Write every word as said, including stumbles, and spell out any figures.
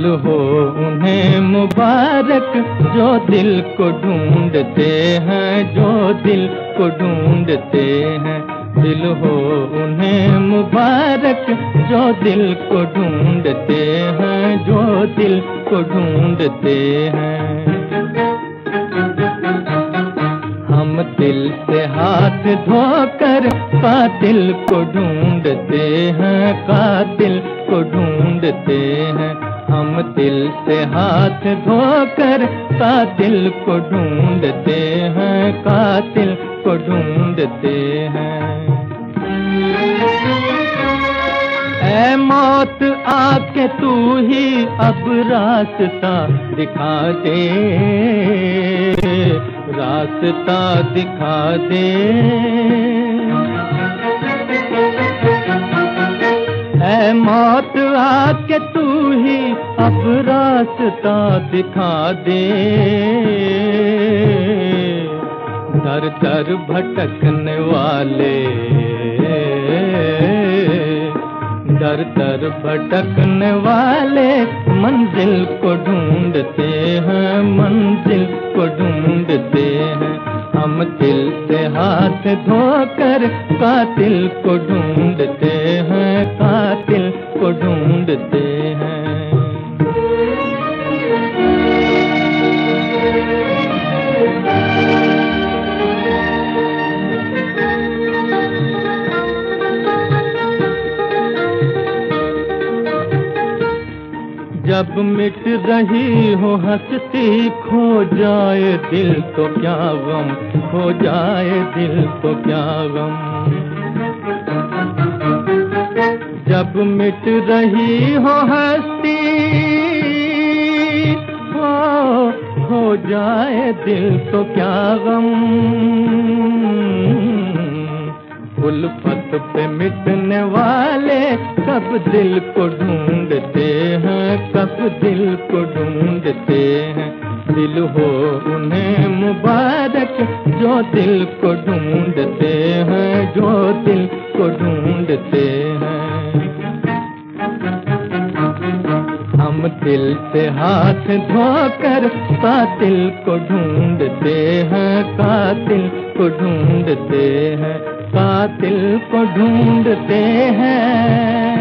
हो उन्हें मुबारक जो दिल को ढूंढते हैं, जो दिल को ढूंढते हैं। दिल हो उन्हें मुबारक जो दिल को ढूंढते हैं, जो दिल को ढूंढते हैं। हम दिल से हाथ धोकर कातिल को ढूंढते हैं, कातिल को ढूंढते हैं। हम दिल से हाथ धोकर कातिल को ढूंढते हैं, कातिल को ढूंढते हैं। ऐ मौत आके तू ही अब रास्ता दिखा दे, रास्ता दिखा दे। ऐ मौत आके तू ही अब रास्ता दिखा दे। दर दर भटकने वाले, दर दर भटकने वाले मंजिल को ढूंढते हैं, मंजिल को ढूंढते हैं। हम दिल से हाथ धोकर कातिल को ढूंढते हैं, कातिल को ढूंढते हैं। जब मिट रही हो हंसती खो जाए दिल तो क्या गम, खो जाए दिल तो क्या गम। जब मिट रही हो हंसती हो, खो जाए दिल तो क्या गम। उल्फत पे मिटने वाले कब दिल को ढूंढते हैं, कब दिल को ढूंढते हैं। दिल हो उन्हें मुबारक जो दिल को ढूंढते हैं, जो दिल को ढूंढते हैं। हम दिल से हाथ धोकर कातिल को ढूंढते हैं, कातिल को ढूंढते हैं, कातिल को ढूंढते हैं।